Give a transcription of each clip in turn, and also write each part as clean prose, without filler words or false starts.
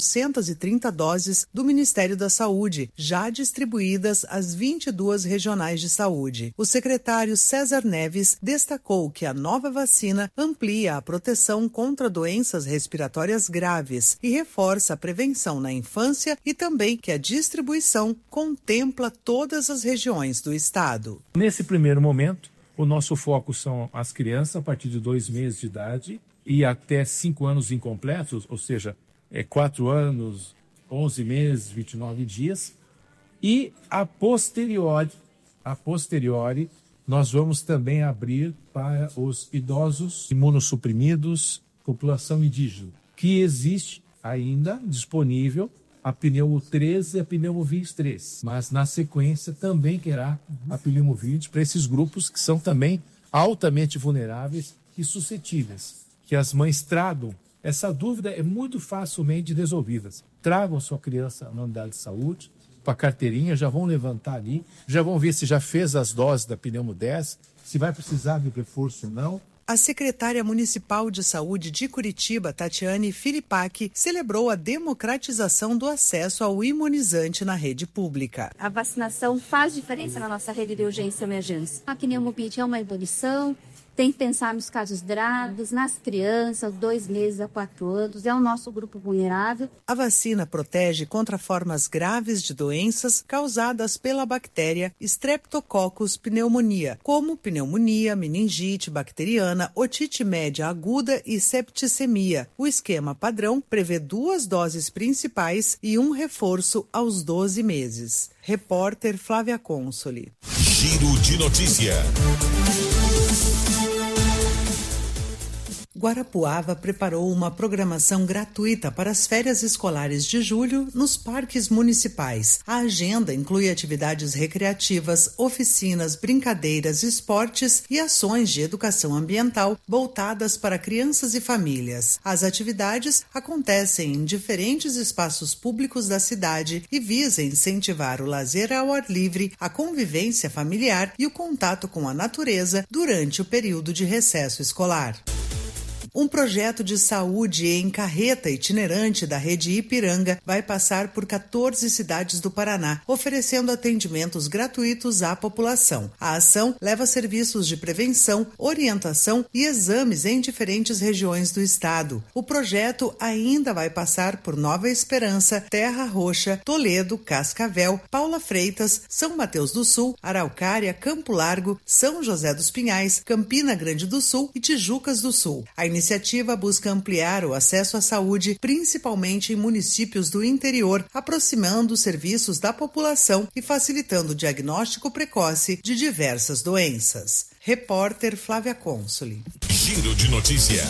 430 doses do Ministério da Saúde, já distribuídas às 22 regionais de saúde. O secretário César Neves destacou que a nova vacina amplia a proteção contra doenças respiratórias graves e reforça a prevenção na infância e também que a distribuição contempla todas as regiões do estado. Nesse primeiro momento, o nosso foco são as crianças a partir de 2 meses de idade e até 5 anos incompletos, ou seja, 4 anos, 11 meses, 29 dias. E a posteriori, nós vamos também abrir para os idosos imunossuprimidos, população indígena, que existe ainda disponível a pneumo-13 e a pneumovírus 3. Mas na sequência também terá a pneumovírus para esses grupos que são também altamente vulneráveis e suscetíveis. Que as mães tragam. Essa dúvida é muito facilmente resolvida. Tragam sua criança na unidade de saúde, para a carteirinha, já vão levantar ali, já vão ver se já fez as doses da pneumo 10, se vai precisar de reforço ou não. A secretária municipal de saúde de Curitiba, Tatiane Filipac, celebrou a democratização do acesso ao imunizante na rede pública. A vacinação faz diferença na nossa rede de urgência e emergência. A pneumopite é uma ebulição. Tem que pensar nos casos graves, nas crianças, 2 meses a 4 anos, é o nosso grupo vulnerável. A vacina protege contra formas graves de doenças causadas pela bactéria Streptococcus pneumonia, como pneumonia, meningite bacteriana, otite média aguda e septicemia. O esquema padrão prevê 2 doses principais e um reforço aos 12 meses. Repórter Flávia Consoli. Giro de notícia. Guarapuava preparou uma programação gratuita para as férias escolares de julho nos parques municipais. A agenda inclui atividades recreativas, oficinas, brincadeiras, esportes e ações de educação ambiental voltadas para crianças e famílias. As atividades acontecem em diferentes espaços públicos da cidade e visam incentivar o lazer ao ar livre, a convivência familiar e o contato com a natureza durante o período de recesso escolar. Um projeto de saúde em carreta itinerante da rede Ipiranga vai passar por 14 cidades do Paraná, oferecendo atendimentos gratuitos à população. A ação leva serviços de prevenção, orientação e exames em diferentes regiões do estado. O projeto ainda vai passar por Nova Esperança, Terra Roxa, Toledo, Cascavel, Paula Freitas, São Mateus do Sul, Araucária, Campo Largo, São José dos Pinhais, Campina Grande do Sul e Tijucas do Sul. A iniciativa busca ampliar o acesso à saúde, principalmente em municípios do interior, aproximando os serviços da população e facilitando o diagnóstico precoce de diversas doenças. Repórter Flávia Consoli. Giro de notícia.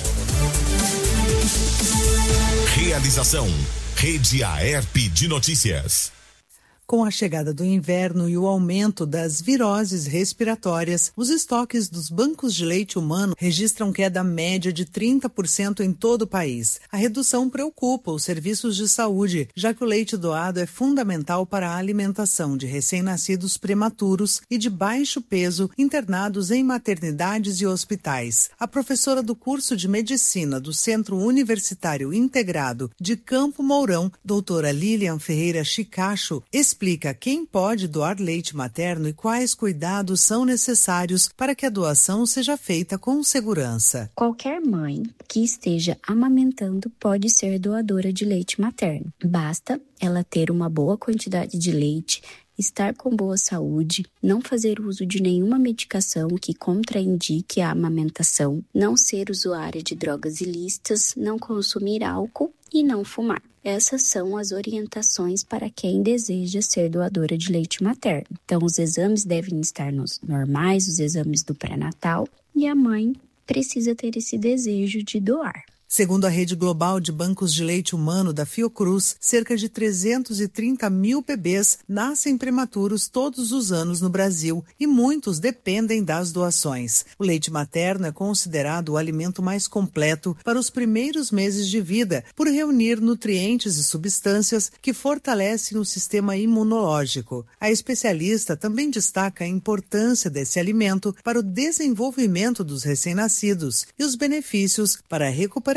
Realização: Rede Aerp de Notícias. Com a chegada do inverno e o aumento das viroses respiratórias, os estoques dos bancos de leite humano registram queda média de 30% em todo o país. A redução preocupa os serviços de saúde, já que o leite doado é fundamental para a alimentação de recém-nascidos prematuros e de baixo peso internados em maternidades e hospitais. A professora do curso de medicina do Centro Universitário Integrado de Campo Mourão, doutora Lilian Ferreira Chicacho, explica quem pode doar leite materno e quais cuidados são necessários para que a doação seja feita com segurança. Qualquer mãe que esteja amamentando pode ser doadora de leite materno. Basta ela ter uma boa quantidade de leite, estar com boa saúde, não fazer uso de nenhuma medicação que contraindique a amamentação, não ser usuária de drogas ilícitas, não consumir álcool e não fumar. Essas são as orientações para quem deseja ser doadora de leite materno. Então, os exames devem estar nos normais, os exames do pré-natal, e a mãe precisa ter esse desejo de doar. Segundo a Rede Global de Bancos de Leite Humano da Fiocruz, cerca de 330 mil bebês nascem prematuros todos os anos no Brasil e muitos dependem das doações. O leite materno é considerado o alimento mais completo para os primeiros meses de vida, por reunir nutrientes e substâncias que fortalecem o sistema imunológico. A especialista também destaca a importância desse alimento para o desenvolvimento dos recém-nascidos e os benefícios para a recuperação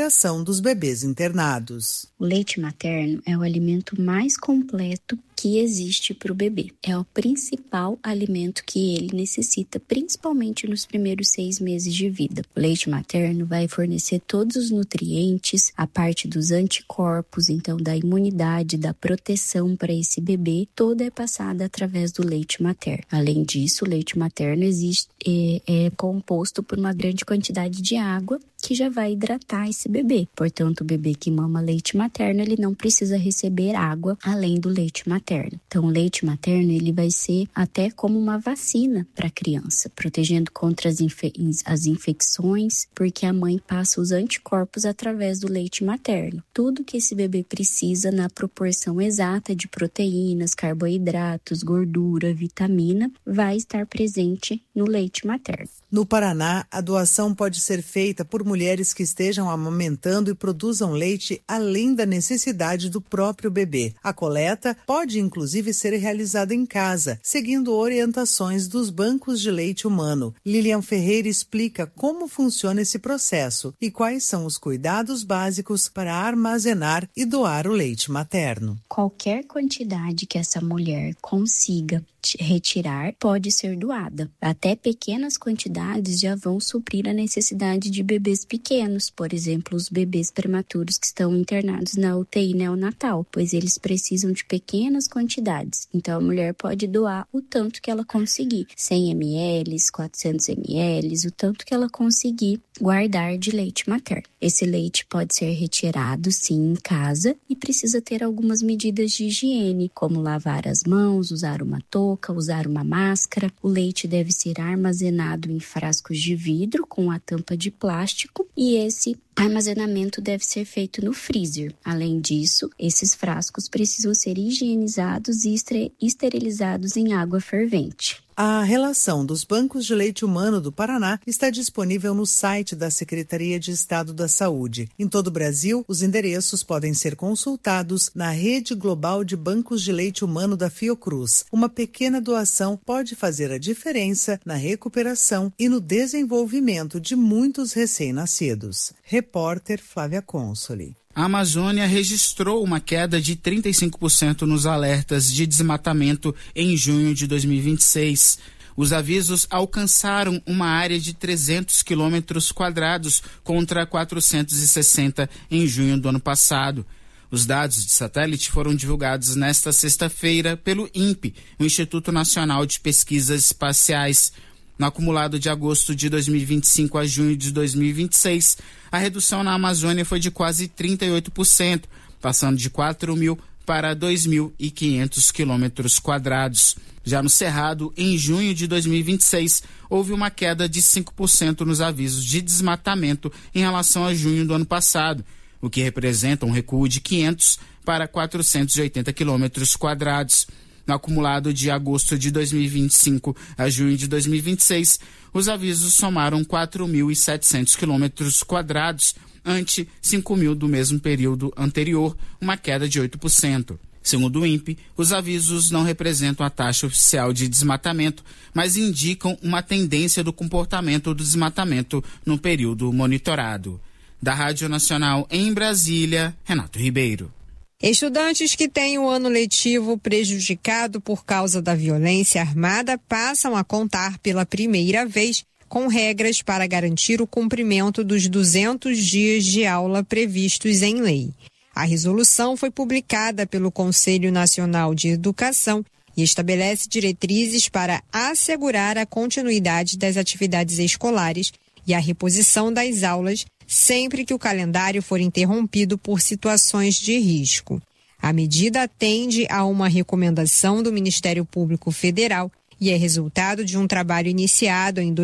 cuidação dos bebês internados. O leite materno é o alimento mais completo que existe para o bebê. É o principal alimento que ele necessita, principalmente nos primeiros 6 meses de vida. O leite materno vai fornecer todos os nutrientes, a parte dos anticorpos, então da imunidade, da proteção para esse bebê, toda é passada através do leite materno. Além disso, o leite materno é composto por uma grande quantidade de água que já vai hidratar esse bebê. Portanto, o bebê que mama leite materno, ele não precisa receber água além do leite materno. Então, o leite materno, ele vai ser até como uma vacina para a criança, protegendo contra as infecções, porque a mãe passa os anticorpos através do leite materno. Tudo que esse bebê precisa na proporção exata de proteínas, carboidratos, gordura, vitamina, vai estar presente no leite materno. No Paraná, a doação pode ser feita por mulheres que estejam amamentando e produzam leite além da necessidade do próprio bebê. A coleta pode, inclusive, ser realizada em casa, seguindo orientações dos bancos de leite humano. Lilian Ferreira explica como funciona esse processo e quais são os cuidados básicos para armazenar e doar o leite materno. Qualquer quantidade que essa mulher consiga retirar pode ser doada. Até pequenas quantidades já vão suprir a necessidade de bebês pequenos, por exemplo, os bebês prematuros que estão internados na UTI neonatal, pois eles precisam de pequenas quantidades. Então a mulher pode doar o tanto que ela conseguir, 100 ml, 400 ml, o tanto que ela conseguir guardar de leite materno. Esse leite pode ser retirado, sim, em casa e precisa ter algumas medidas de higiene, como lavar as mãos, usar uma touca, usar uma máscara. O leite deve ser armazenado em frascos de vidro com a tampa de plástico e esse armazenamento deve ser feito no freezer. Além disso, esses frascos precisam ser higienizados e esterilizados em água fervente. A relação dos bancos de leite humano do Paraná está disponível no site da Secretaria de Estado da Saúde. Em todo o Brasil, os endereços podem ser consultados na Rede Global de Bancos de Leite Humano da Fiocruz. Uma pequena doação pode fazer a diferença na recuperação e no desenvolvimento de muitos recém-nascidos. Repórter Flávia Consoli. A Amazônia registrou uma queda de 35% nos alertas de desmatamento em junho de 2026. Os avisos alcançaram uma área de 300 quilômetros quadrados contra 460 em junho do ano passado. Os dados de satélite foram divulgados nesta sexta-feira pelo INPE, o Instituto Nacional de Pesquisas Espaciais. No acumulado de agosto de 2025 a junho de 2026, a redução na Amazônia foi de quase 38%, passando de 4.000 para 2.500 quilômetros quadrados. Já no Cerrado, em junho de 2026, houve uma queda de 5% nos avisos de desmatamento em relação a junho do ano passado, o que representa um recuo de 500 para 480 quilômetros quadrados. No acumulado de agosto de 2025 a junho de 2026, os avisos somaram 4.700 quilômetros quadrados, ante 5.000 do mesmo período anterior, uma queda de 8%. Segundo o INPE, os avisos não representam a taxa oficial de desmatamento, mas indicam uma tendência do comportamento do desmatamento no período monitorado. Da Rádio Nacional em Brasília, Renato Ribeiro. Estudantes que têm o ano letivo prejudicado por causa da violência armada passam a contar pela primeira vez com regras para garantir o cumprimento dos 200 dias de aula previstos em lei. A resolução foi publicada pelo Conselho Nacional de Educação e estabelece diretrizes para assegurar a continuidade das atividades escolares e a reposição das aulas sempre que o calendário for interrompido por situações de risco. A medida atende a uma recomendação do Ministério Público Federal e é resultado de um trabalho iniciado em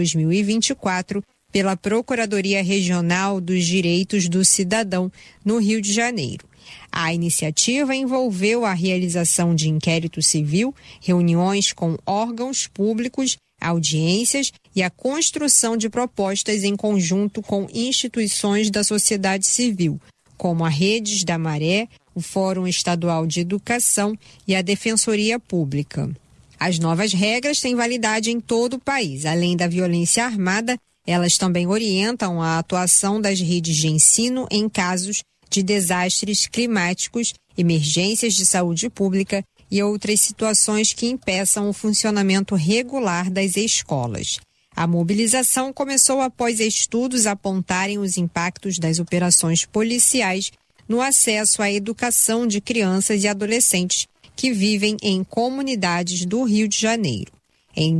2024 pela Procuradoria Regional dos Direitos do Cidadão, no Rio de Janeiro. A iniciativa envolveu a realização de inquérito civil, reuniões com órgãos públicos, audiências e a construção de propostas em conjunto com instituições da sociedade civil, como a Redes da Maré, o Fórum Estadual de Educação e a Defensoria Pública. As novas regras têm validade em todo o país. Além da violência armada, Elas também orientam a atuação das redes de ensino em casos de desastres climáticos, emergências de saúde pública e outras situações que impeçam o funcionamento regular das escolas. A mobilização começou após estudos apontarem os impactos das operações policiais no acesso à educação de crianças e adolescentes que vivem em comunidades do Rio de Janeiro. Em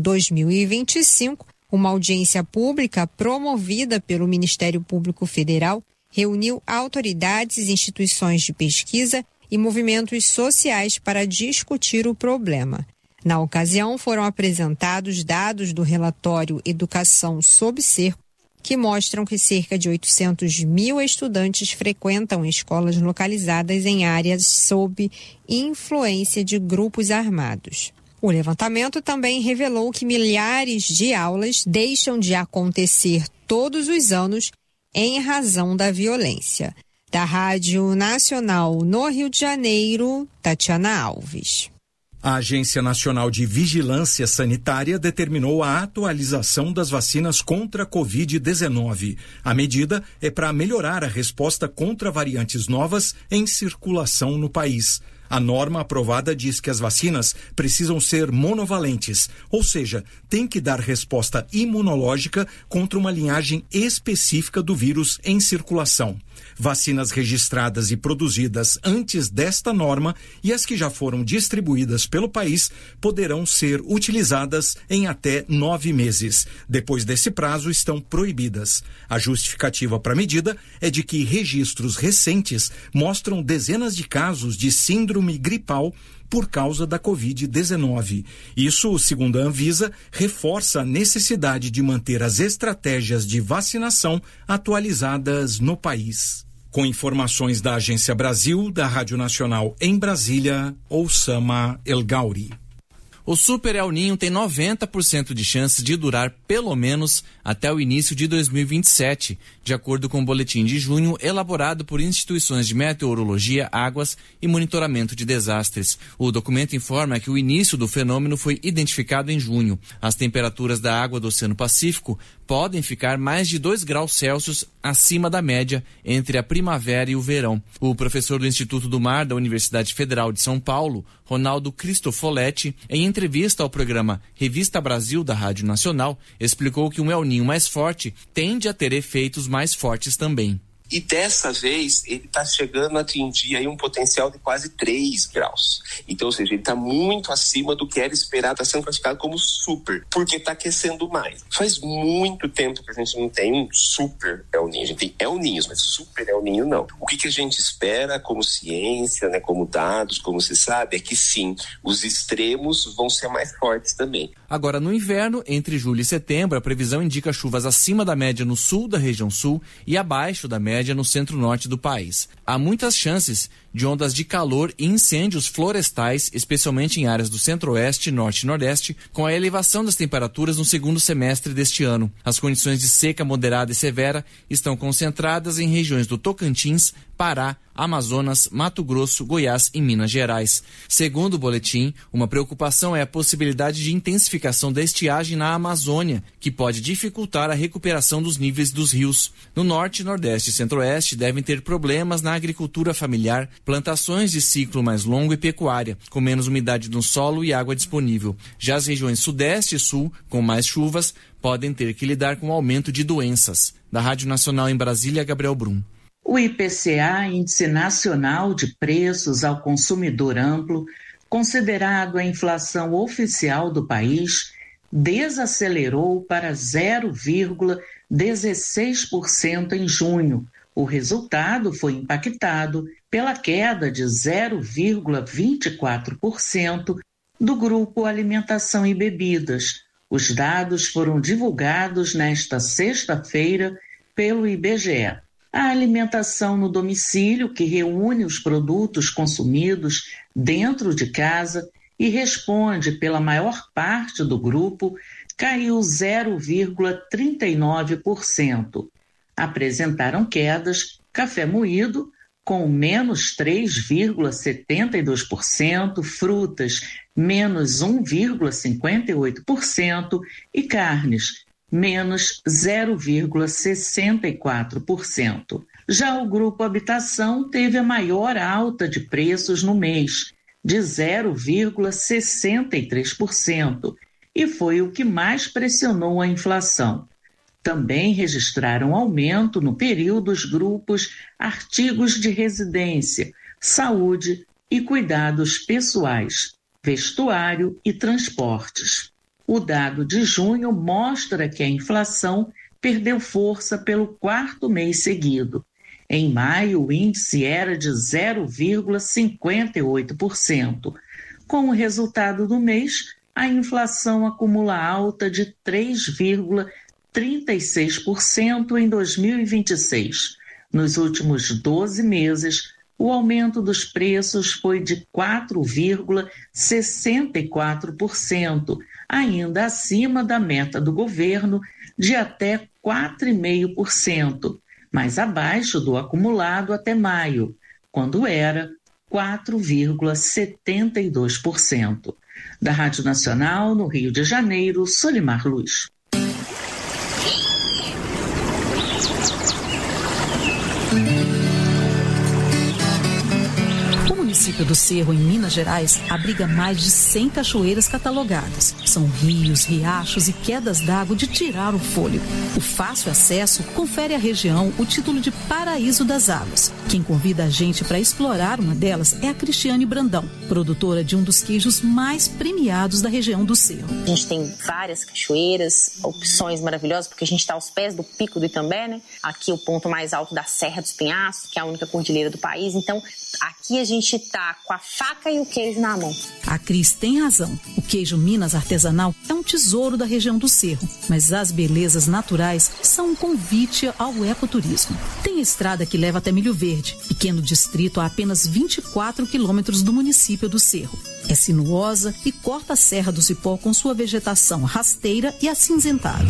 2025, uma audiência pública promovida pelo Ministério Público Federal reuniu autoridades, instituições de pesquisa e movimentos sociais para discutir o problema. Na ocasião, foram apresentados dados do relatório Educação sob Cerco, que mostram que cerca de 800 mil estudantes frequentam escolas localizadas em áreas sob influência de grupos armados. O levantamento também revelou que milhares de aulas deixam de acontecer todos os anos em razão da violência. Da Rádio Nacional no Rio de Janeiro, Tatiana Alves. A Agência Nacional de Vigilância Sanitária determinou a atualização das vacinas contra a Covid-19. A medida é para melhorar a resposta contra variantes novas em circulação no país. A norma aprovada diz que as vacinas precisam ser monovalentes, ou seja, tem que dar resposta imunológica contra uma linhagem específica do vírus em circulação. Vacinas registradas e produzidas antes desta norma e as que já foram distribuídas pelo país poderão ser utilizadas em até 9 meses. Depois desse prazo, estão proibidas. A justificativa para a medida é de que registros recentes mostram dezenas de casos de síndrome gripal por causa da Covid-19. Isso, segundo a Anvisa, reforça a necessidade de manter as estratégias de vacinação atualizadas no país. Com informações da Agência Brasil, da Rádio Nacional em Brasília, Oussama El Gauri. O Super El Niño tem 90% de chance de durar pelo menos até o início de 2027, de acordo com o boletim de junho elaborado por instituições de meteorologia, águas e monitoramento de desastres. O documento informa que o início do fenômeno foi identificado em junho. As temperaturas da água do Oceano Pacífico podem ficar mais de 2 graus Celsius acima da média entre a primavera e o verão. O professor do Instituto do Mar da Universidade Federal de São Paulo, Ronaldo Cristofoletti, em entrevista ao programa Revista Brasil da Rádio Nacional, explicou que um El Niño mais forte tende a ter efeitos mais fortes também. E dessa vez ele está chegando a atingir aí um potencial de quase 3 graus. Então, ou seja, ele está muito acima do que era esperado, está sendo classificado como super, porque está aquecendo mais. Faz muito tempo que a gente não tem um super El Niño. A gente tem El Niños, mas super El Niño não. O que a gente espera como ciência, né, como dados, como se sabe, é que sim, os extremos vão ser mais fortes também. Agora, no inverno, entre julho e setembro, a previsão indica chuvas acima da média no sul da região sul e abaixo da média no centro-norte do país. Há muitas chances de ondas de calor e incêndios florestais, especialmente em áreas do centro-oeste, norte e nordeste, com a elevação das temperaturas no segundo semestre deste ano. As condições de seca moderada e severa estão concentradas em regiões do Tocantins, Pará, Amazonas, Mato Grosso, Goiás e Minas Gerais. Segundo o boletim, uma preocupação é a possibilidade de intensificação da estiagem na Amazônia, que pode dificultar a recuperação dos níveis dos rios. No norte, nordeste e centro-oeste devem ter problemas na agricultura familiar, plantações de ciclo mais longo e pecuária, com menos umidade no solo e água disponível. Já as regiões sudeste e sul, com mais chuvas, podem ter que lidar com o aumento de doenças. Da Rádio Nacional em Brasília, Gabriel Brum. O IPCA, Índice Nacional de Preços ao Consumidor Amplo, considerado a inflação oficial do país, desacelerou para 0,16% em junho. O resultado foi impactado pela queda de 0,24% do grupo Alimentação e Bebidas. Os dados foram divulgados nesta sexta-feira pelo IBGE. A alimentação no domicílio, que reúne os produtos consumidos dentro de casa e responde pela maior parte do grupo, caiu 0,39%. Apresentaram quedas café moído, com menos 3,72%, frutas, menos 1,58% e carnes, menos 0,64%. Já o Grupo Habitação teve a maior alta de preços no mês, de 0,63%, e foi o que mais pressionou a inflação. Também registraram aumento no período os grupos artigos de residência, saúde e cuidados pessoais, vestuário e transportes. O dado de junho mostra que a inflação perdeu força pelo 4º mês seguido. Em maio, o índice era de 0,58%. Com o resultado do mês, a inflação acumula alta de 3,36% em 2026. Nos últimos 12 meses, o aumento dos preços foi de 4,64%, ainda acima da meta do governo de até 4,5%, mas abaixo do acumulado até maio, quando era 4,72%. Da Rádio Nacional, no Rio de Janeiro, Solimar Luz. O município do Cerro, em Minas Gerais, abriga mais de 100 cachoeiras catalogadas. São rios, riachos e quedas d'água de tirar o fôlego. O fácil acesso confere à região o título de Paraíso das Águas. Quem convida a gente para explorar uma delas é a Cristiane Brandão, produtora de um dos queijos mais premiados da região do Cerro. A gente tem várias cachoeiras, opções maravilhosas, porque a gente está aos pés do Pico do Itambé, né? Aqui é o ponto mais alto da Serra dos Penhascos, que é a única cordilheira do país. Então, aqui a gente está com a faca e o queijo na mão. A Cris tem razão. O queijo Minas artesanal é um tesouro da região do Cerro, mas as belezas naturais são um convite ao ecoturismo. Tem a estrada que leva até Milho Verde, pequeno distrito a apenas 24 quilômetros do município do Cerro. É sinuosa e corta a Serra do Cipó com sua vegetação rasteira e acinzentada.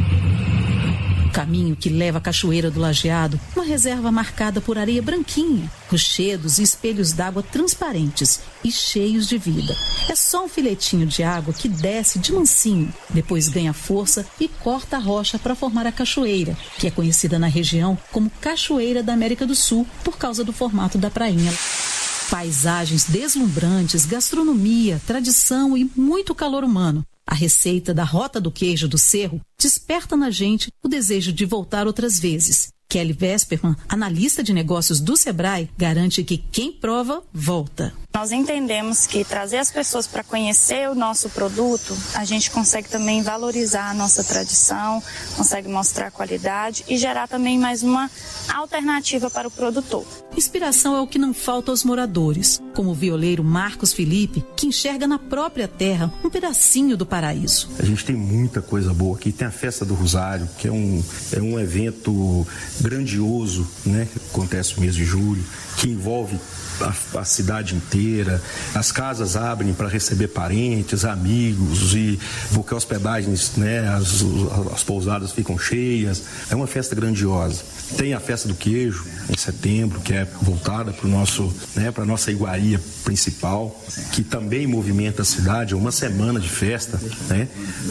O caminho que leva à Cachoeira do Lajeado, uma reserva marcada por areia branquinha, rochedos e espelhos d'água transparentes e cheios de vida. É só um filetinho de água que desce de mansinho, depois ganha força e corta a rocha para formar a cachoeira, que é conhecida na região como Cachoeira da América do Sul por causa do formato da prainha. Paisagens deslumbrantes, gastronomia, tradição e muito calor humano. A receita da Rota do Queijo do Cerro desperta na gente o desejo de voltar outras vezes. Kelly Vesperman, analista de negócios do Sebrae, garante que quem prova, volta. Nós entendemos que trazer as pessoas para conhecer o nosso produto, a gente consegue também valorizar a nossa tradição, consegue mostrar qualidade e gerar também mais uma alternativa para o produtor. Inspiração é o que não falta aos moradores, como o violeiro Marcos Felipe, que enxerga na própria terra um pedacinho do paraíso. A gente tem muita coisa boa aqui, tem a Festa do Rosário, que é um evento grandioso, né, que acontece no mês de julho, que envolve a cidade inteira. As casas abrem para receber parentes, amigos, e porque hospedagens, né, as pousadas ficam cheias. É uma festa grandiosa. Tem a Festa do Queijo em setembro, que é voltada para a nossa iguaria principal, que também movimenta a cidade. É uma semana de festa, né?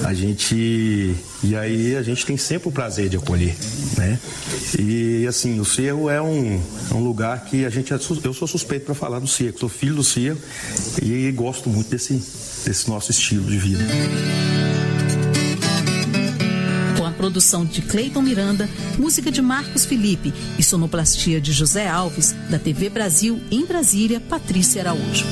E aí a gente tem sempre o prazer de acolher, né? E assim, o Cerro é um lugar que eu sou suspeito para falar do Cerro, sou filho do Cerro e gosto muito desse nosso estilo de vida. Produção de Cleiton Miranda, música de Marcos Felipe e sonoplastia de José Alves, da TV Brasil em Brasília, Patrícia Araújo.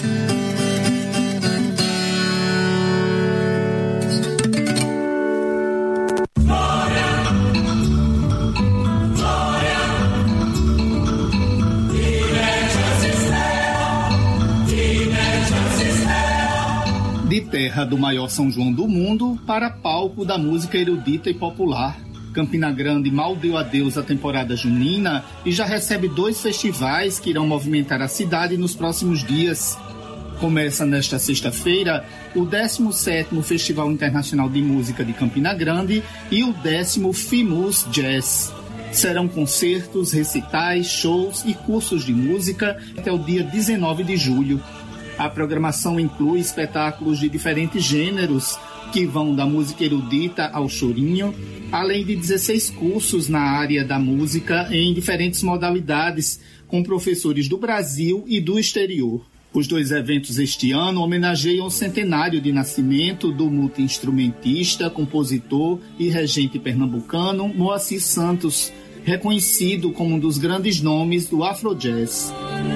Terra do maior São João do mundo para palco da música erudita e popular. Campina Grande mal deu adeus à temporada junina e já recebe 2 festivais que irão movimentar a cidade nos próximos dias. Começa nesta sexta-feira o 17º Festival Internacional de Música de Campina Grande e o 10º FIMUS Jazz. Serão concertos, recitais, shows e cursos de música até o dia 19 de julho. A programação inclui espetáculos de diferentes gêneros, que vão da música erudita ao chorinho, além de 16 cursos na área da música em diferentes modalidades, com professores do Brasil e do exterior. Os 2 eventos este ano homenageiam o centenário de nascimento do multi-instrumentista, compositor e regente pernambucano Moacir Santos, reconhecido como um dos grandes nomes do Afrojazz.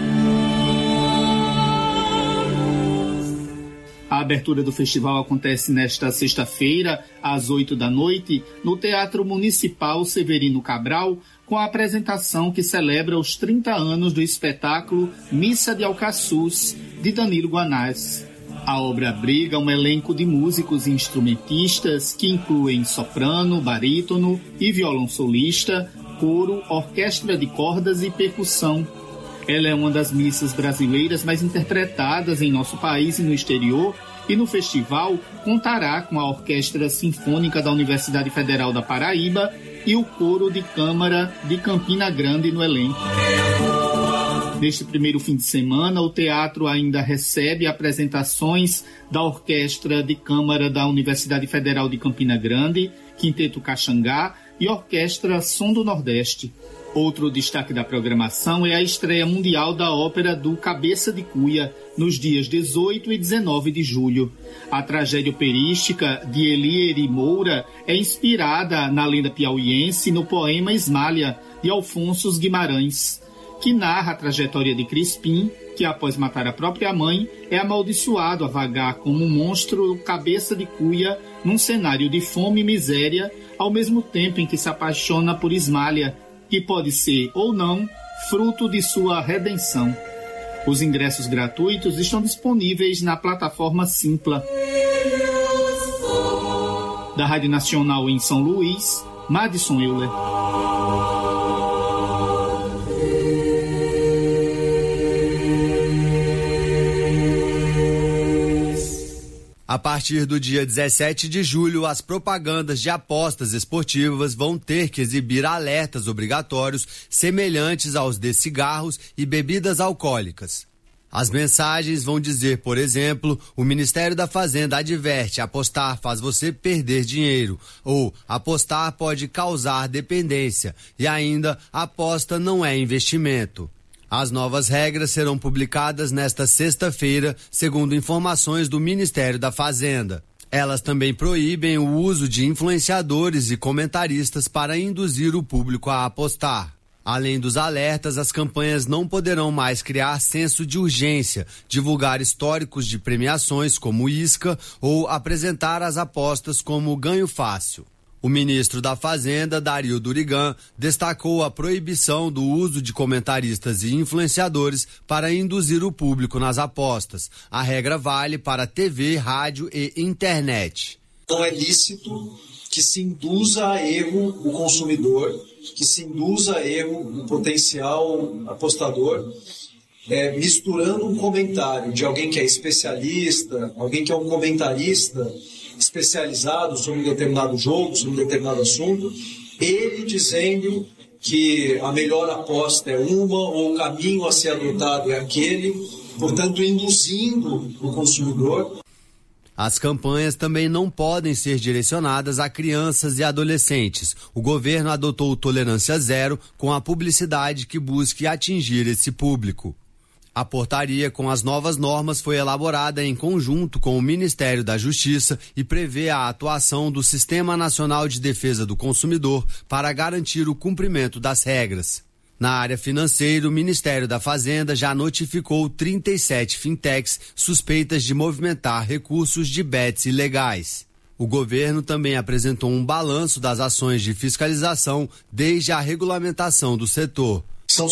A abertura do festival acontece nesta sexta-feira, às 20h, no Teatro Municipal Severino Cabral, com a apresentação que celebra os 30 anos do espetáculo Missa de Alcaçuz, de Danilo Guanais. A obra abriga um elenco de músicos e instrumentistas que incluem soprano, barítono e violão solista, coro, orquestra de cordas e percussão. Ela é uma das missas brasileiras mais interpretadas em nosso país e no exterior, e no festival contará com a Orquestra Sinfônica da Universidade Federal da Paraíba e o Coro de Câmara de Campina Grande no elenco. Neste primeiro fim de semana, o teatro ainda recebe apresentações da Orquestra de Câmara da Universidade Federal de Campina Grande, Quinteto Caxangá e Orquestra Som do Nordeste. Outro destaque da programação é a estreia mundial da ópera do Cabeça de Cuia, nos dias 18 e 19 de julho. A tragédia operística de Elieri Moura é inspirada na lenda piauiense no poema Esmalha, de Alfonso Guimarães, que narra a trajetória de Crispim, que após matar a própria mãe, é amaldiçoado a vagar como um monstro cabeça de cuia num cenário de fome e miséria, ao mesmo tempo em que se apaixona por Esmalha, que pode ser ou não fruto de sua redenção. Os ingressos gratuitos estão disponíveis na plataforma Simpla. Da Rádio Nacional em São Luís, Madison Euler. A partir do dia 17 de julho, as propagandas de apostas esportivas vão ter que exibir alertas obrigatórios semelhantes aos de cigarros e bebidas alcoólicas. As mensagens vão dizer, por exemplo, o Ministério da Fazenda adverte: apostar faz você perder dinheiro, ou apostar pode causar dependência, e ainda aposta não é investimento. As novas regras serão publicadas nesta sexta-feira, segundo informações do Ministério da Fazenda. Elas também proíbem o uso de influenciadores e comentaristas para induzir o público a apostar. Além dos alertas, as campanhas não poderão mais criar senso de urgência, divulgar históricos de premiações como isca ou apresentar as apostas como ganho fácil. O ministro da Fazenda, Dario Durigan, destacou a proibição do uso de comentaristas e influenciadores para induzir o público nas apostas. A regra vale para TV, rádio e internet. Não é lícito que se induza a erro o consumidor, que se induza a erro o potencial apostador, misturando um comentário de alguém que é especialista, alguém que é um comentarista especializado sobre um determinado jogo, sobre um determinado assunto, ele dizendo que a melhor aposta é uma ou o caminho a ser adotado é aquele, portanto induzindo o consumidor. As campanhas também não podem ser direcionadas a crianças e adolescentes. O governo adotou tolerância zero com a publicidade que busque atingir esse público. A portaria com as novas normas foi elaborada em conjunto com o Ministério da Justiça e prevê a atuação do Sistema Nacional de Defesa do Consumidor para garantir o cumprimento das regras. Na área financeira, o Ministério da Fazenda já notificou 37 fintechs suspeitas de movimentar recursos de bets ilegais. O governo também apresentou um balanço das ações de fiscalização desde a regulamentação do setor. São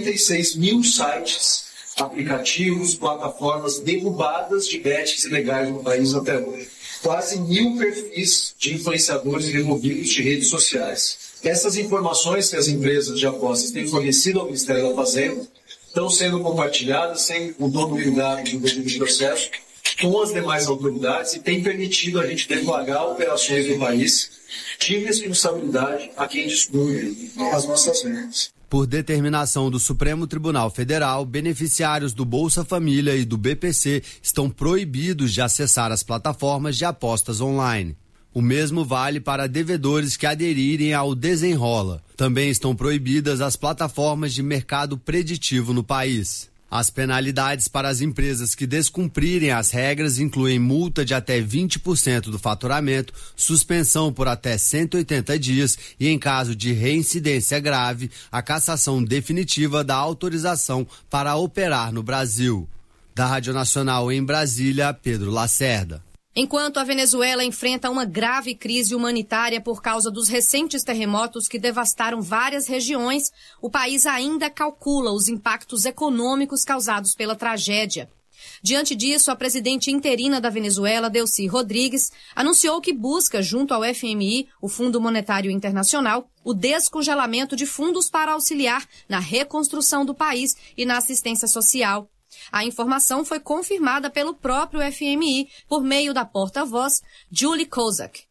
56 mil sites, aplicativos, plataformas derrubadas de bets ilegais no país até hoje. Quase 1.000 perfis de influenciadores removidos de redes sociais. Essas informações que as empresas de apostas têm fornecido ao Ministério da Fazenda estão sendo compartilhadas sem o dono do devido processo com as demais autoridades e tem permitido a gente deflagrar operações no país de responsabilidade a quem descumpre as nossas regras. Por determinação do Supremo Tribunal Federal, beneficiários do Bolsa Família e do BPC estão proibidos de acessar as plataformas de apostas online. O mesmo vale para devedores que aderirem ao Desenrola. Também estão proibidas as plataformas de mercado preditivo no país. As penalidades para as empresas que descumprirem as regras incluem multa de até 20% do faturamento, suspensão por até 180 dias e, em caso de reincidência grave, a cassação definitiva da autorização para operar no Brasil. Da Rádio Nacional em Brasília, Pedro Lacerda. Enquanto a Venezuela enfrenta uma grave crise humanitária por causa dos recentes terremotos que devastaram várias regiões, o país ainda calcula os impactos econômicos causados pela tragédia. Diante disso, a presidente interina da Venezuela, Delcy Rodrigues, anunciou que busca, junto ao FMI, o Fundo Monetário Internacional, o descongelamento de fundos para auxiliar na reconstrução do país e na assistência social. A informação foi confirmada pelo próprio FMI por meio da porta-voz Julie Kozak.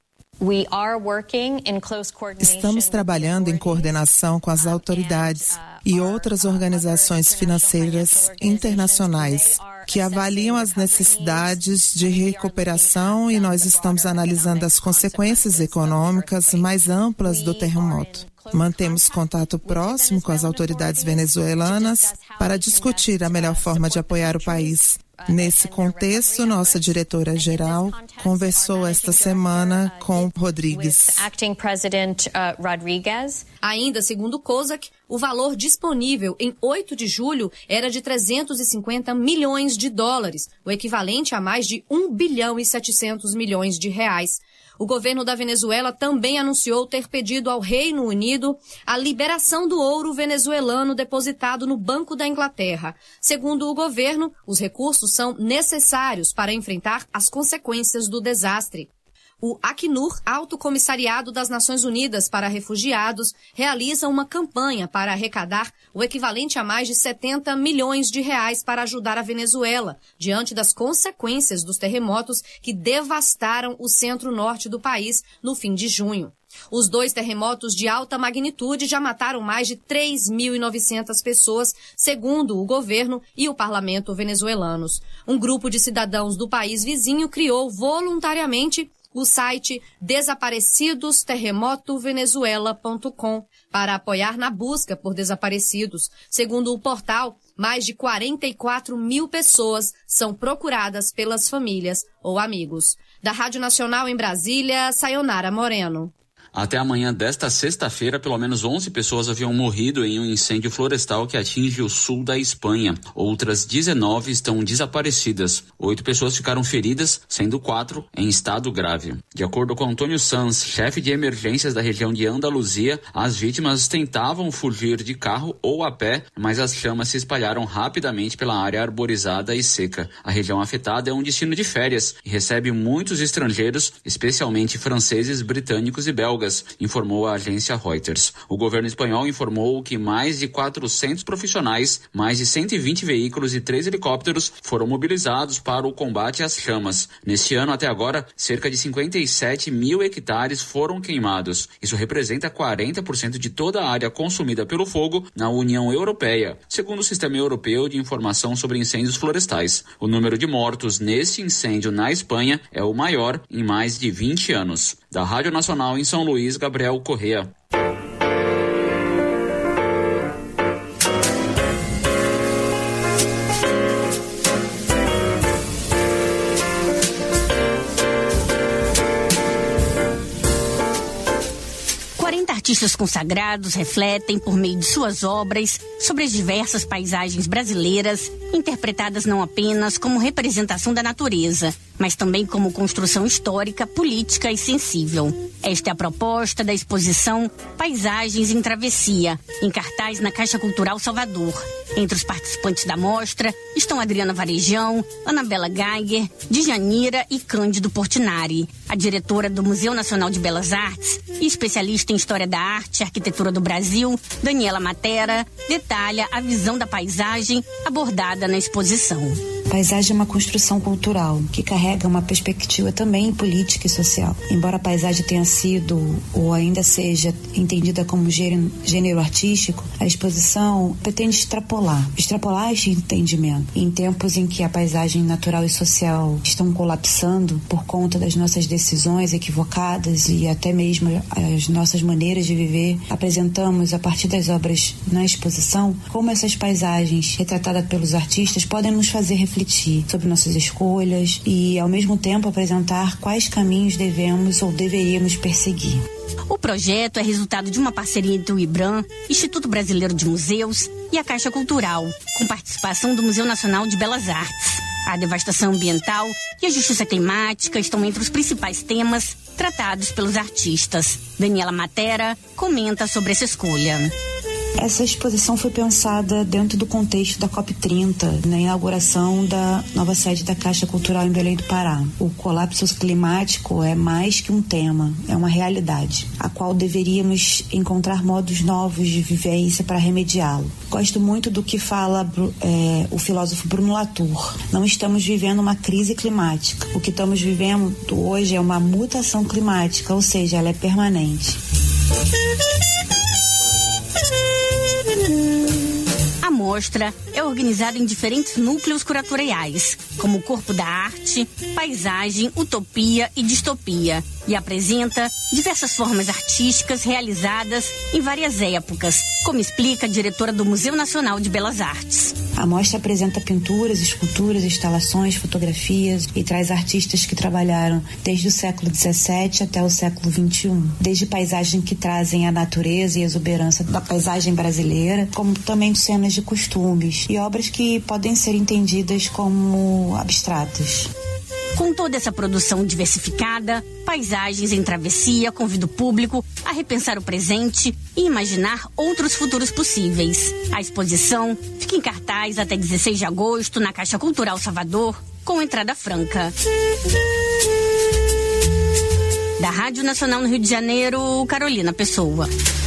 Estamos trabalhando em coordenação com as autoridades e outras organizações financeiras internacionais que avaliam as necessidades de recuperação e nós estamos analisando as consequências econômicas mais amplas do terremoto. Mantemos contato próximo com as autoridades venezuelanas para discutir a melhor forma de apoiar o país. Nesse contexto, nossa diretora-geral conversou esta semana com Rodrigues. Ainda segundo Kozak, o valor disponível em 8 de julho era de 350 milhões de dólares, o equivalente a mais de 1 bilhão e 700 milhões de reais. O governo da Venezuela também anunciou ter pedido ao Reino Unido a liberação do ouro venezuelano depositado no Banco da Inglaterra. Segundo o governo, os recursos são necessários para enfrentar as consequências do desastre. O Acnur, Alto Comissariado das Nações Unidas para Refugiados, realiza uma campanha para arrecadar o equivalente a mais de 70 milhões de reais para ajudar a Venezuela, diante das consequências dos terremotos que devastaram o centro-norte do país no fim de junho. Os 2 terremotos de alta magnitude já mataram mais de 3.900 pessoas, segundo o governo e o parlamento venezuelanos. Um grupo de cidadãos do país vizinho criou voluntariamente o site desaparecidosterremotovenezuela.com para apoiar na busca por desaparecidos. Segundo o portal, mais de 44 mil pessoas são procuradas pelas famílias ou amigos. Da Rádio Nacional em Brasília, Sayonara Moreno. Até amanhã desta sexta-feira, pelo menos 11 pessoas haviam morrido em um incêndio florestal que atinge o sul da Espanha. Outras 19 estão desaparecidas. 8 pessoas ficaram feridas, sendo 4 em estado grave. De acordo com Antônio Sanz, chefe de emergências da região de Andaluzia, as vítimas tentavam fugir de carro ou a pé, mas as chamas se espalharam rapidamente pela área arborizada e seca. A região afetada é um destino de férias e recebe muitos estrangeiros, especialmente franceses, britânicos e belgas, informou a agência Reuters. O governo espanhol informou que mais de 400 profissionais, mais de 120 veículos e 3 helicópteros foram mobilizados para o combate às chamas. Neste ano, até agora, cerca de 57 mil hectares foram queimados. Isso representa 40% de toda a área consumida pelo fogo na União Europeia, segundo o Sistema Europeu de Informação sobre Incêndios Florestais. O número de mortos neste incêndio na Espanha é o maior em mais de 20 anos. Da Rádio Nacional em São Luís, Gabriel Correa. Artistas consagrados refletem, por meio de suas obras, sobre as diversas paisagens brasileiras, interpretadas não apenas como representação da natureza, mas também como construção histórica, política e sensível. Esta é a proposta da exposição Paisagens em Travessia, em cartaz na Caixa Cultural Salvador. Entre os participantes da mostra estão Adriana Varejão, Anabela Geiger, Djanira e Cândido Portinari. A diretora do Museu Nacional de Belas Artes e especialista em História da Arte e Arquitetura do Brasil, Daniela Matera, detalha a visão da paisagem abordada na exposição. Paisagem é uma construção cultural que carrega uma perspectiva também política e social. Embora a paisagem tenha sido ou ainda seja entendida como gênero artístico, a exposição pretende extrapolar este entendimento. Em tempos em que a paisagem natural e social estão colapsando por conta das nossas decisões equivocadas e até mesmo as nossas maneiras de viver, apresentamos a partir das obras na exposição como essas paisagens retratadas pelos artistas podem nos fazer refletir sobre nossas escolhas e, ao mesmo tempo, apresentar quais caminhos devemos ou deveríamos perseguir. O projeto é resultado de uma parceria entre o IBRAM, Instituto Brasileiro de Museus, e a Caixa Cultural, com participação do Museu Nacional de Belas Artes. A devastação ambiental e a justiça climática estão entre os principais temas tratados pelos artistas. Daniela Matera comenta sobre essa escolha. Essa exposição foi pensada dentro do contexto da COP30, na inauguração da nova sede da Caixa Cultural em Belém do Pará. O colapso climático é mais que um tema, é uma realidade, a qual deveríamos encontrar modos novos de vivência para remediá-lo. Gosto muito do que fala o filósofo Bruno Latour. Não estamos vivendo uma crise climática. O que estamos vivendo hoje é uma mutação climática, ou seja, ela é permanente. A mostra é organizada em diferentes núcleos curatoriais, como o Corpo da Arte, Paisagem, Utopia e Distopia, e apresenta diversas formas artísticas realizadas em várias épocas, como explica a diretora do Museu Nacional de Belas Artes. A mostra apresenta pinturas, esculturas, instalações, fotografias e traz artistas que trabalharam desde o século XVII até o século XXI. Desde paisagens que trazem a natureza e a exuberância da paisagem brasileira, como também cenas de costumes e obras que podem ser entendidas como abstratas. Com toda essa produção diversificada, Paisagens em Travessia convida o público a repensar o presente e imaginar outros futuros possíveis. A exposição fica em cartaz até 16 de agosto na Caixa Cultural Salvador, com entrada franca. Da Rádio Nacional no Rio de Janeiro, Carolina Pessoa.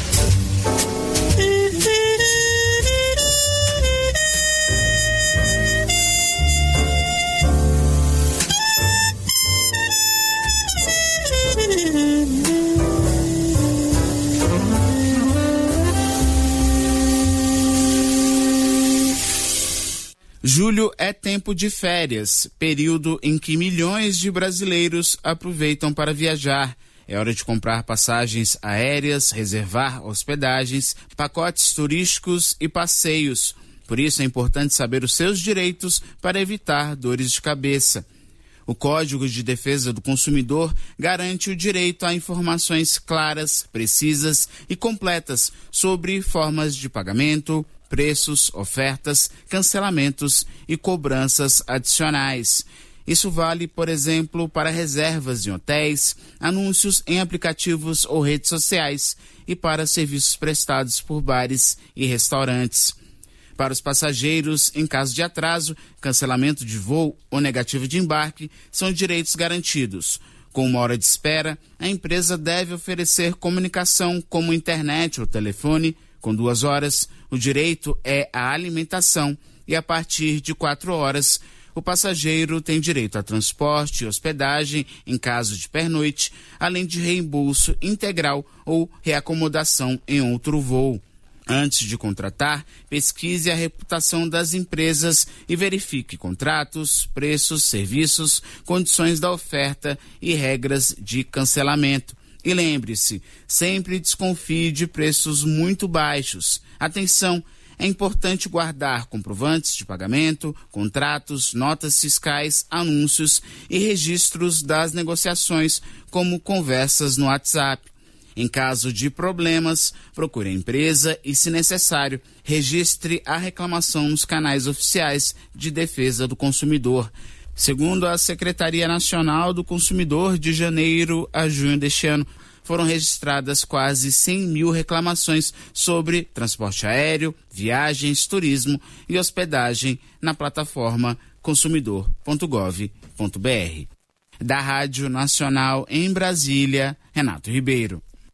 Julho é tempo de férias, período em que milhões de brasileiros aproveitam para viajar. É hora de comprar passagens aéreas, reservar hospedagens, pacotes turísticos e passeios. Por isso é importante saber os seus direitos para evitar dores de cabeça. O Código de Defesa do Consumidor garante o direito a informações claras, precisas e completas sobre formas de pagamento, preços, ofertas, cancelamentos e cobranças adicionais. Isso vale, por exemplo, para reservas em hotéis, anúncios em aplicativos ou redes sociais e para serviços prestados por bares e restaurantes. Para os passageiros, em caso de atraso, cancelamento de voo ou negativo de embarque, são direitos garantidos. Com uma hora de espera, a empresa deve oferecer comunicação como internet ou telefone. Com 2 horas, o direito é a alimentação e a partir de 4 horas, o passageiro tem direito a transporte e hospedagem em caso de pernoite, além de reembolso integral ou reacomodação em outro voo. Antes de contratar, pesquise a reputação das empresas e verifique contratos, preços, serviços, condições da oferta e regras de cancelamento. E lembre-se, sempre desconfie de preços muito baixos. Atenção, é importante guardar comprovantes de pagamento, contratos, notas fiscais, anúncios e registros das negociações, como conversas no WhatsApp. Em caso de problemas, procure a empresa e, se necessário, registre a reclamação nos canais oficiais de defesa do consumidor. Segundo a Secretaria Nacional do Consumidor, de janeiro a junho deste ano, foram registradas quase 100 mil reclamações sobre transporte aéreo, viagens, turismo e hospedagem na plataforma consumidor.gov.br. Da Rádio Nacional em Brasília, Renato Ribeiro.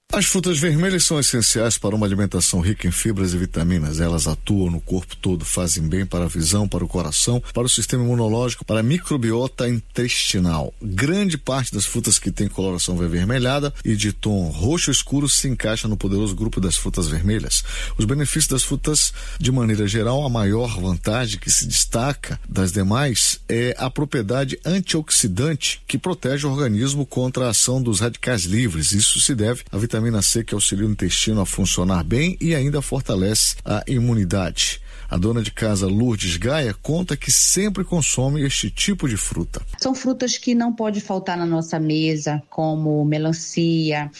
As frutas vermelhas são essenciais para uma alimentação rica em fibras e vitaminas. Elas atuam no corpo todo, fazem bem para a visão, para o coração, para o sistema imunológico, para a microbiota intestinal. Grande parte das frutas que têm coloração avermelhada e de tom roxo escuro se encaixa no poderoso grupo das frutas vermelhas. Os benefícios das frutas, de maneira geral, a maior vantagem que se destaca das demais é a propriedade antioxidante que protege o organismo contra a ação dos radicais livres. Isso se deve à vitamina C, que auxilia o intestino a funcionar bem e ainda fortalece a imunidade. A dona de casa Lourdes Gaia conta que sempre consome este tipo de fruta. São frutas que não pode faltar na nossa mesa, como melancia,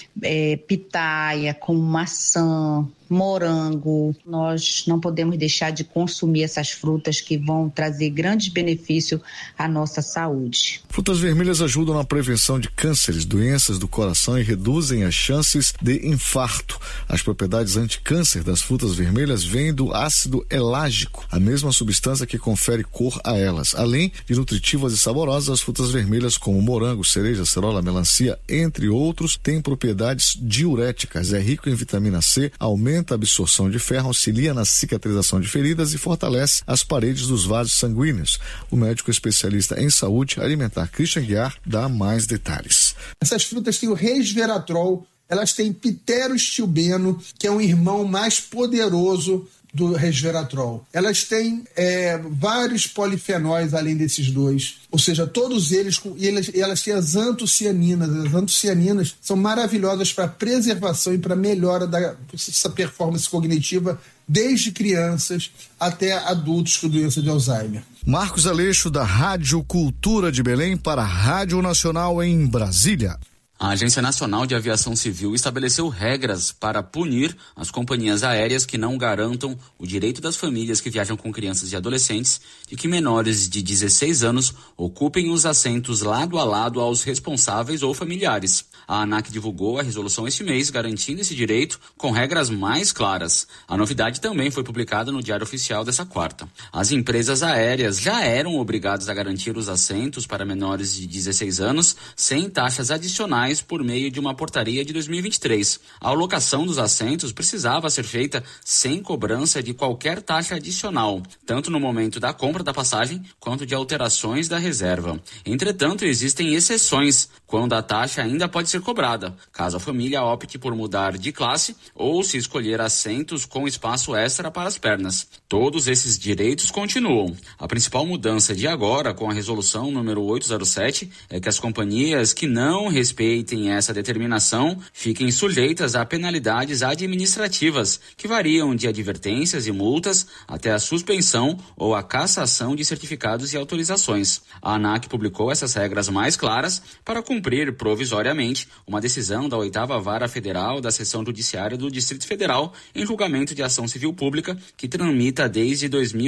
pitaia, como maçã, morango. Nós não podemos deixar de consumir essas frutas que vão trazer grandes benefícios à nossa saúde. Frutas vermelhas ajudam na prevenção de cânceres, doenças do coração e reduzem as chances de infarto. As propriedades anticâncer das frutas vermelhas vêm do ácido elágico, a mesma substância que confere cor a elas. Além de nutritivas e saborosas, as frutas vermelhas como morango, cereja, acerola, melancia, entre outros, têm propriedades diuréticas. É rico em vitamina C, aumenta a absorção de ferro, auxilia na cicatrização de feridas e fortalece as paredes dos vasos sanguíneos. O médico especialista em saúde alimentar Christian Guiar dá mais detalhes. Essas frutas têm o resveratrol, elas têm pteroestilbeno, que é um irmão mais poderoso do resveratrol. Elas têm vários polifenóis além desses dois, ou seja, todos eles, elas têm as antocianinas. As antocianinas são maravilhosas para preservação e para melhora dessa performance cognitiva desde crianças até adultos com doença de Alzheimer. Marcos Aleixo, da Rádio Cultura de Belém, para a Rádio Nacional em Brasília. A Agência Nacional de Aviação Civil estabeleceu regras para punir as companhias aéreas que não garantam o direito das famílias que viajam com crianças e adolescentes de que menores de 16 anos ocupem os assentos lado a lado aos responsáveis ou familiares. A ANAC divulgou a resolução este mês, garantindo esse direito com regras mais claras. A novidade também foi publicada no Diário Oficial dessa quarta. As empresas aéreas já eram obrigadas a garantir os assentos para menores de 16 anos sem taxas adicionais por meio de uma portaria de 2023. A alocação dos assentos precisava ser feita sem cobrança de qualquer taxa adicional, tanto no momento da compra da passagem quanto de alterações da reserva. Entretanto, existem exceções, quando a taxa ainda pode ser cobrada, caso a família opte por mudar de classe ou se escolher assentos com espaço extra para as pernas. Todos esses direitos continuam. A principal mudança de agora, com a resolução número 807, é que as companhias que não respeitem essa determinação fiquem sujeitas a penalidades administrativas, que variam de advertências e multas até a suspensão ou a cassação de certificados e autorizações. A ANAC publicou essas regras mais claras para cumprir provisoriamente uma decisão da 8ª Vara Federal da Seção Judiciária do Distrito Federal em julgamento de ação civil pública que tramita desde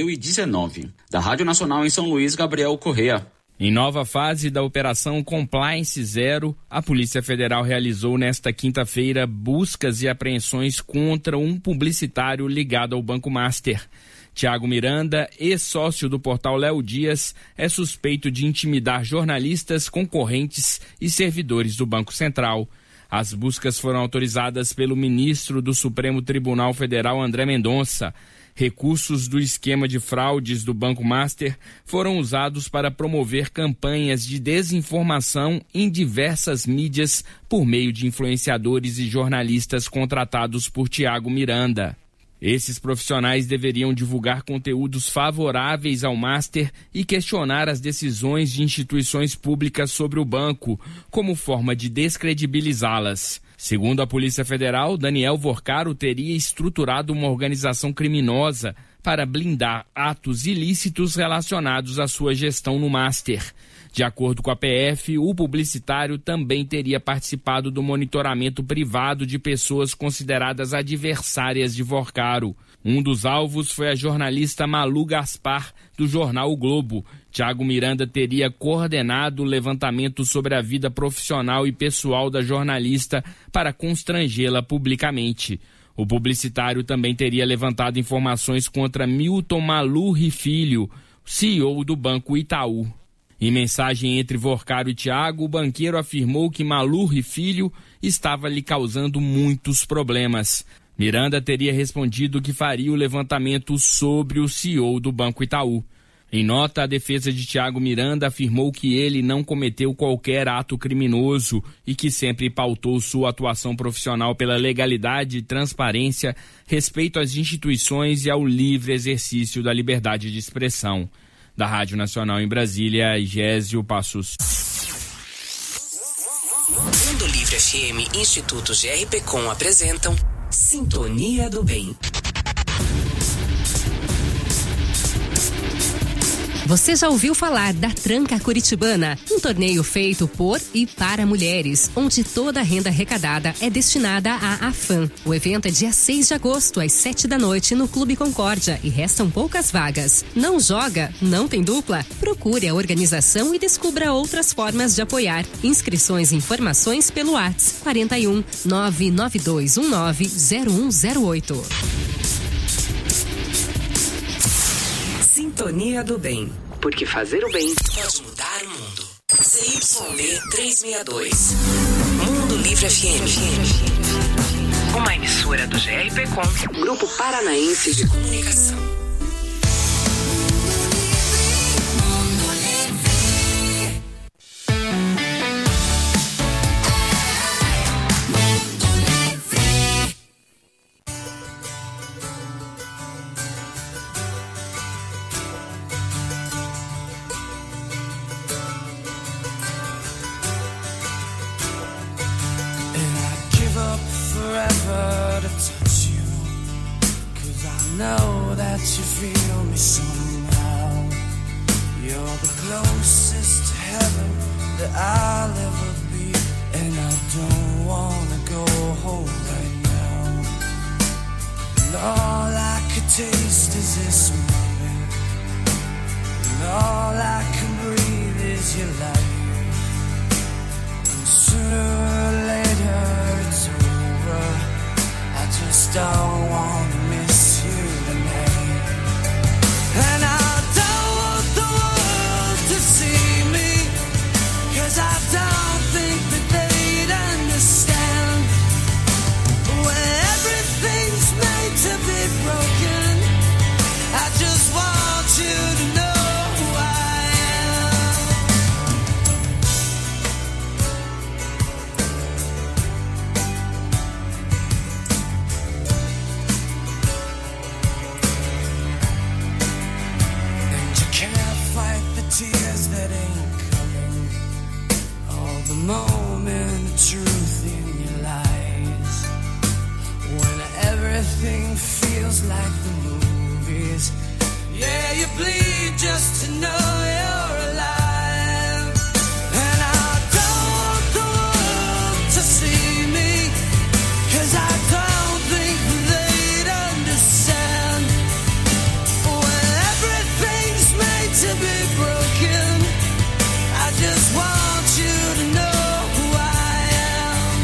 2019. Da Rádio Nacional em São Luís, Gabriel Correa. Em nova fase da Operação Compliance Zero, a Polícia Federal realizou nesta quinta-feira buscas e apreensões contra um publicitário ligado ao Banco Master. Tiago Miranda, ex-sócio do portal Léo Dias, é suspeito de intimidar jornalistas, concorrentes e servidores do Banco Central. As buscas foram autorizadas pelo ministro do Supremo Tribunal Federal, André Mendonça. Recursos do esquema de fraudes do Banco Master foram usados para promover campanhas de desinformação em diversas mídias por meio de influenciadores e jornalistas contratados por Tiago Miranda. Esses profissionais deveriam divulgar conteúdos favoráveis ao Master e questionar as decisões de instituições públicas sobre o banco, como forma de descredibilizá-las. Segundo a Polícia Federal, Daniel Vorcaro teria estruturado uma organização criminosa para blindar atos ilícitos relacionados à sua gestão no Master. De acordo com a PF, o publicitário também teria participado do monitoramento privado de pessoas consideradas adversárias de Vorcaro. Um dos alvos foi a jornalista Malu Gaspar, do jornal O Globo. Tiago Miranda teria coordenado o levantamento sobre a vida profissional e pessoal da jornalista para constrangê-la publicamente. O publicitário também teria levantado informações contra Milton Malurri Filho, CEO do Banco Itaú. Em mensagem entre Vorcaro e Thiago, o banqueiro afirmou que Malur e Filho estava lhe causando muitos problemas. Miranda teria respondido que faria o levantamento sobre o CEO do Banco Itaú. Em nota, a defesa de Thiago Miranda afirmou que ele não cometeu qualquer ato criminoso e que sempre pautou sua atuação profissional pela legalidade e transparência, respeito às instituições e ao livre exercício da liberdade de expressão. Da Rádio Nacional em Brasília, Gésio Passos. Mundo Livre FM, Instituto GRPcom apresentam Sintonia do Bem. Você já ouviu falar da Tranca Curitibana? Um torneio feito por e para mulheres, onde toda a renda arrecadada é destinada à AFAM. O evento é dia 6 de agosto, às 7h no Clube Concórdia, e restam poucas vagas. Não joga? Não tem dupla? Procure a organização e descubra outras formas de apoiar. Inscrições e informações pelo WhatsApp 41 99219 0108. Sintonia do Bem. Porque fazer o bem pode mudar o mundo. CYB 362. Mundo Livre FM. Uma emissora do GRPcom, Grupo Paranaense de Comunicação. Know that you feel me somehow. You're the closest to heaven that I'll ever be, and I don't wanna go home right now. And all I could taste is this moment, and all I can breathe is your life. And sooner or later it's over. I just don't wanna miss you. And I don't want the world to see me, 'cause I don't think that they'd understand. When everything's made to be broken, I just want you to know who I tears that ain't coming, all the moment of truth in your lies, when everything feels like the movies, yeah, you bleed just to know you're alive. And I don't want the world to see me, 'cause I don't think they'd understand. When everything's made to be broken, I just want you to know who I am.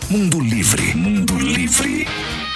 Mundo Livre. Mundo Livre.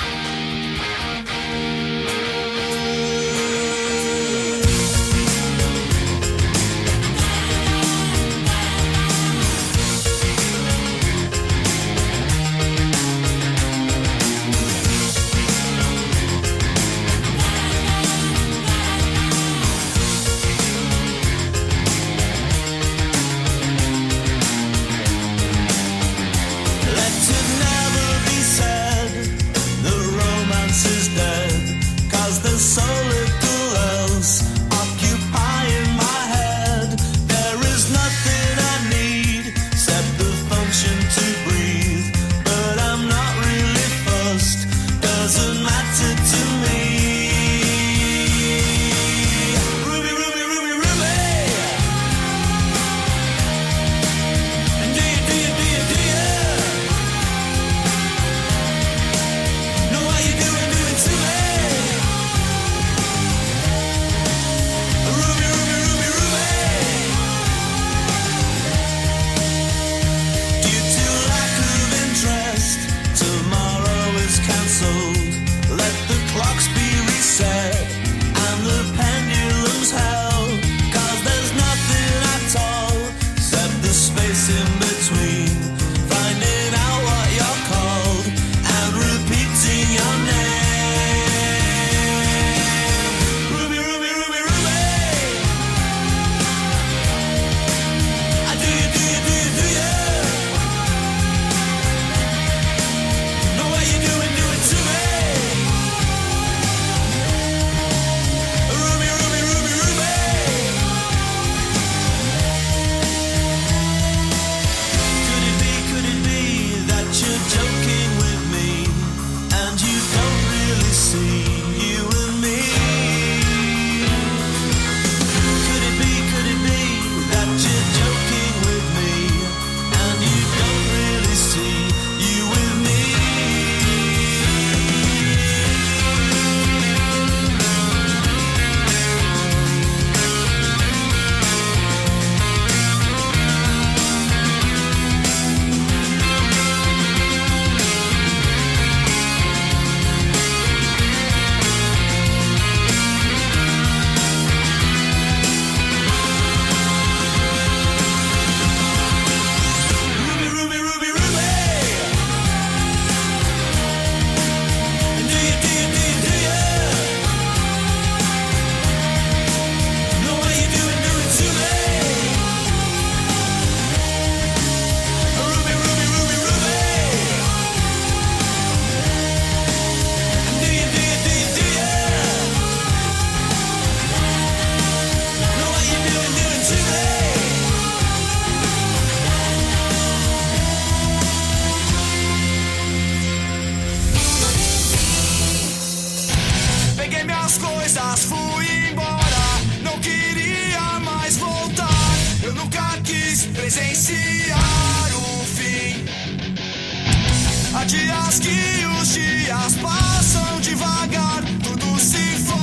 Dias que os dias passam devagar, tudo se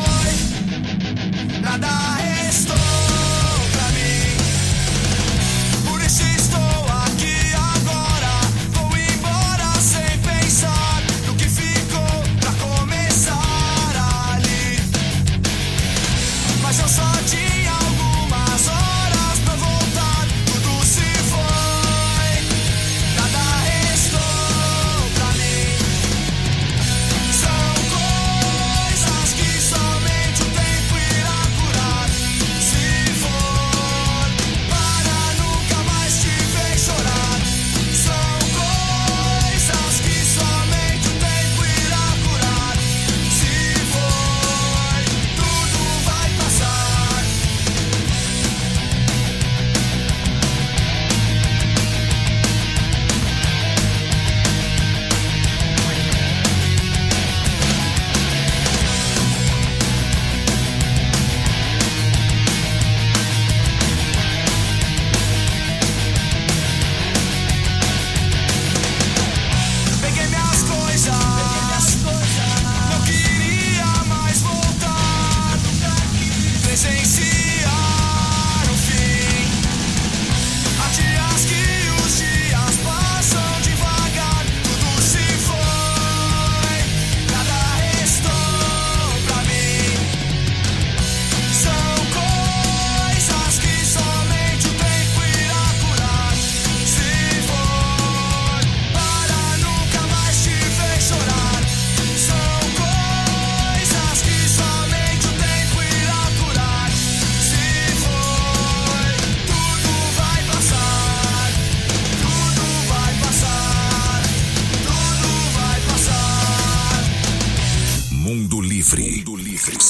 foi, nada restou pra mim. Por isso estou aqui agora, vou embora sem pensar no que ficou pra começar ali. Mas eu só tinha algumas horas pra voltar, tudo se foi, nada restou. São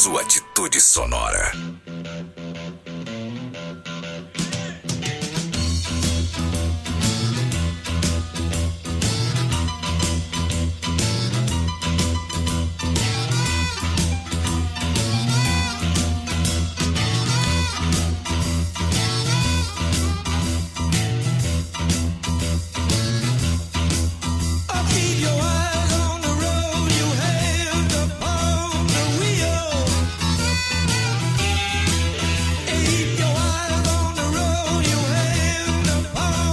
sua atitude sonora.